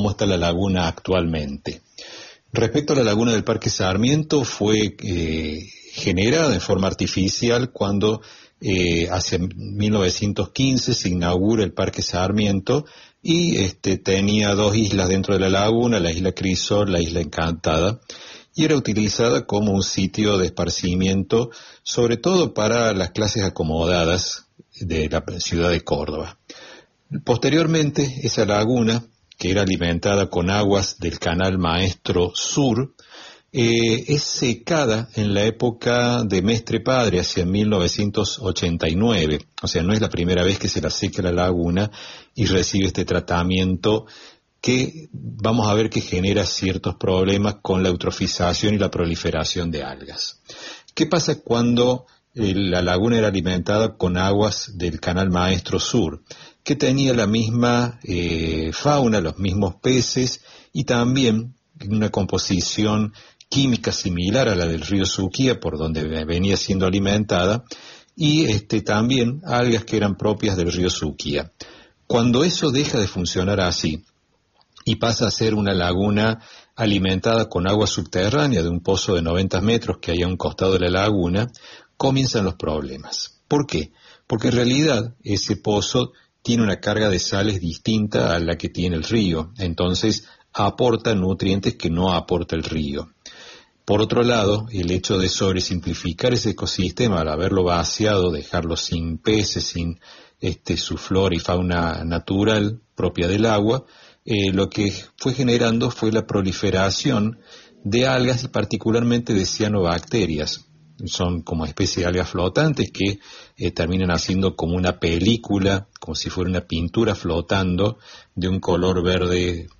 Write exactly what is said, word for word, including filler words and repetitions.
cómo está la laguna actualmente. Respecto a la laguna del Parque Sarmiento, fue eh, generada en forma artificial cuando eh, hacia mil novecientos quince se inaugura el Parque Sarmiento y este, tenía dos islas dentro de la laguna, la isla Crisol, la isla Encantada, y era utilizada como un sitio de esparcimiento, sobre todo para las clases acomodadas de la ciudad de Córdoba. Posteriormente, esa laguna, que era alimentada con aguas del Canal Maestro Sur, eh, es secada en la época de Mestre Padre, hacia mil novecientos ochenta y nueve. O sea, no es la primera vez que se la seca la laguna y recibe este tratamiento que vamos a ver que genera ciertos problemas con la eutrofización y la proliferación de algas. ¿Qué pasa cuando eh, la laguna era alimentada con aguas del Canal Maestro Sur? Que tenía la misma eh, fauna, los mismos peces y también una composición química similar a la del río Suquía, por donde venía siendo alimentada, y este, también algas que eran propias del río Suquía. Cuando eso deja de funcionar así y pasa a ser una laguna alimentada con agua subterránea de un pozo de noventa metros que hay a un costado de la laguna, comienzan los problemas. ¿Por qué? Porque en realidad ese pozo tiene una carga de sales distinta a la que tiene el río, entonces aporta nutrientes que no aporta el río. Por otro lado, el hecho de sobresimplificar ese ecosistema al haberlo vaciado, dejarlo sin peces, sin este, su flora y fauna natural propia del agua, eh, lo que fue generando fue la proliferación de algas y particularmente de cianobacterias. Son como especie de algas flotantes que eh, terminan haciendo como una película, como si fuera una pintura flotando de un color verde